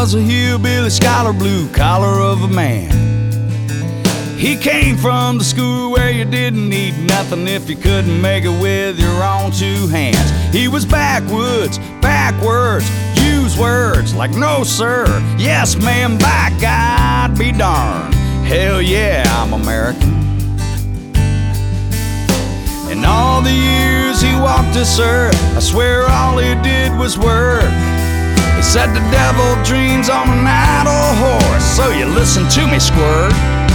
was a hillbilly scholar, blue collar of a man. He came from the school where you didn't need nothing if you couldn't make it with your own two hands. He was backwoods, backwards, use words like no sir, yes ma'am, by God be darned. Hell yeah, I'm American. In all the years he walked this earth, I swear all he did was work. He said the devil dreams on an idle horse, so you listen to me, squirt.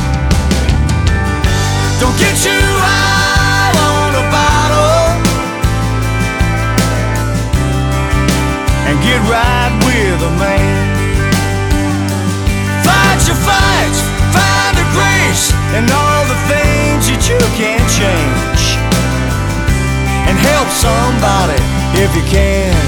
Don't get too high on a bottle and get right with a man. Fight your fights, find a grace in all the things that you can't change, and help somebody if you can.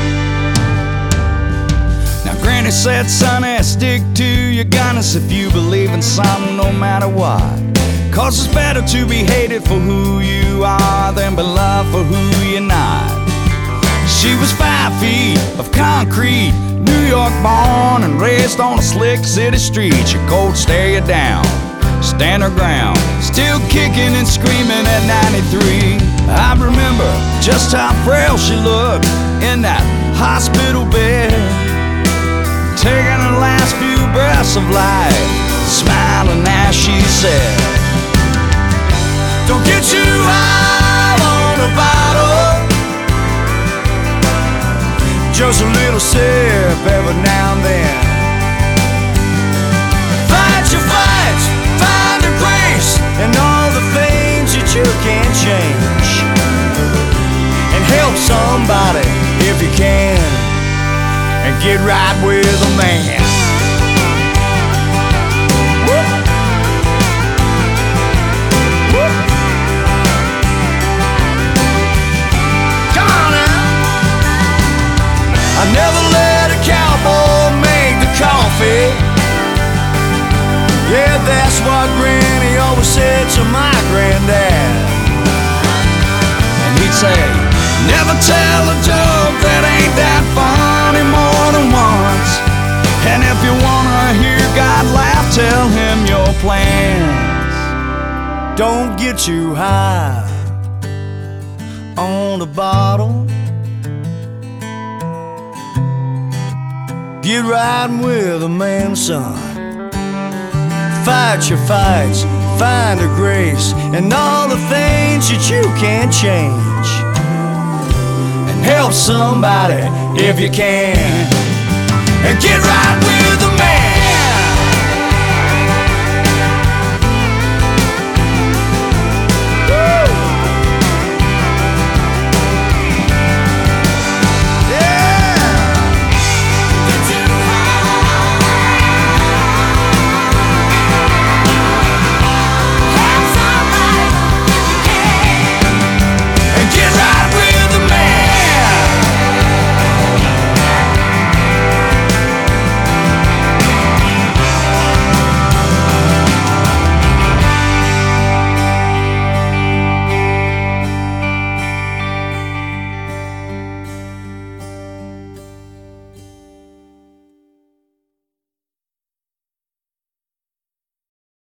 Now Granny said, sonny, stick to your gunness if you believe in something no matter what. 'Cause it's better to be hated for who you are than be loved for who you're not. She was 5 feet of concrete, New York born and raised on a slick city street. She cold stare you down, stand her ground, still kicking and screaming at 93. I remember just how frail she looked in that hospital bed, taking her last few breaths of life, smiling as she said, don't get too high on a bottle, just a little sip every now and then. Fight your fights, find a grace in all the things that you can't change, and help somebody if you can, and get right with a man. I never let a cowboy make the coffee. Yeah, that's what Granny always said to my granddad. And he'd say, never tell a joke that ain't that funny more than once. And if you wanna hear God laugh, tell him your plans. Don't get too high on the bottle, get riding with a man, son. Fight your fights, find a grace in all the things that you can't change, and help somebody if you can, and get right with